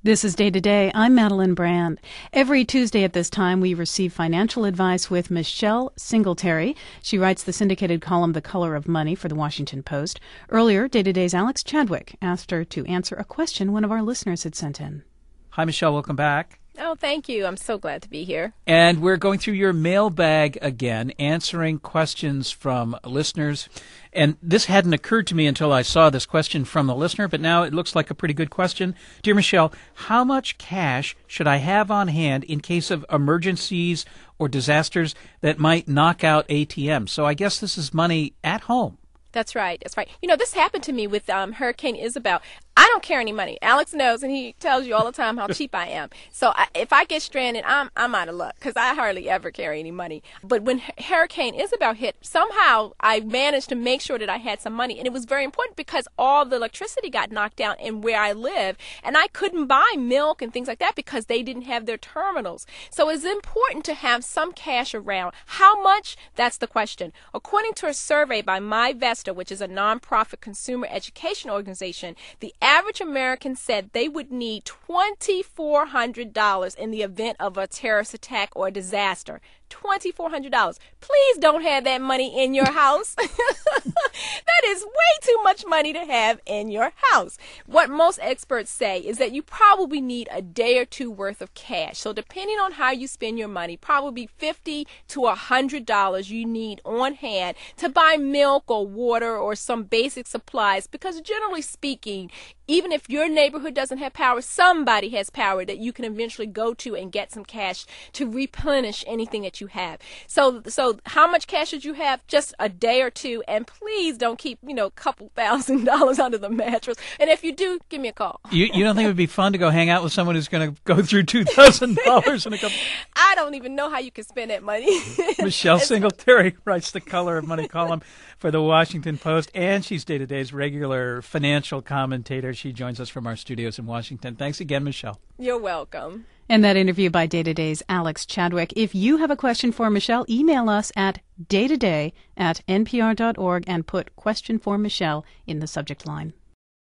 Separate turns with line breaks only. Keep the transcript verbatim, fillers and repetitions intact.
This is Day to Day. I'm Madeline Brand. Every Tuesday at this time, we receive financial advice with Michelle Singletary. She writes the syndicated column The Color of Money for the Washington Post. Earlier, Day to Day's Alex Chadwick asked her to answer a question one of our listeners had sent in.
Hi, Michelle. Welcome back.
Oh, thank you. I'm so glad to be here.
And we're going through your mailbag again, answering questions from listeners. And this hadn't occurred to me until I saw this question from the listener, but now it looks like a pretty good question. Dear Michelle, how much cash should I have on hand in case of emergencies or disasters that might knock out A T Ms? So I guess this is money at home.
That's right. That's right. You know, this happened to me with um, Hurricane Isabel. I don't carry any money. Alex knows, and he tells you all the time how cheap I am. So I, if I get stranded, I'm I'm out of luck because I hardly ever carry any money. But when H- Hurricane Isabel hit, somehow I managed to make sure that I had some money. And it was very important because all the electricity got knocked down in where I live, and I couldn't buy milk and things like that because they didn't have their terminals. So it's important to have some cash around. How much? That's the question. According to a survey by MyVesta, which is a nonprofit consumer education organization, the average American said they would need two thousand four hundred dollars in the event of a terrorist attack or a disaster. two thousand four hundred dollars. Please don't have that money in your house. That is way too much money to have in your house. What most experts say is that you probably need a day or two worth of cash. So depending on how you spend your money, probably fifty to one hundred dollars you need on hand to buy milk or water or some basic supplies, because generally speaking, even if your neighborhood doesn't have power, somebody has power that you can eventually go to and get some cash to replenish anything that you have. So so how much cash should you have? Just a day or two, and please don't keep, you know, a couple thousand dollars under the mattress. And if you do, give me a call.
You you don't think it would be fun to go hang out with someone who's going to go through two thousand dollars in a couple?
I don't even know how you can spend that money.
Michelle Singletary writes the Color of Money column for the Washington Post, and she's Day to Day's regular financial commentator. She joins us from our studios in Washington. Thanks again, Michelle.
You're welcome.
And that interview by Day to Day's Alex Chadwick. If you have a question for Michelle, email us at daytoday at npr dot org and put question for Michelle in the subject line.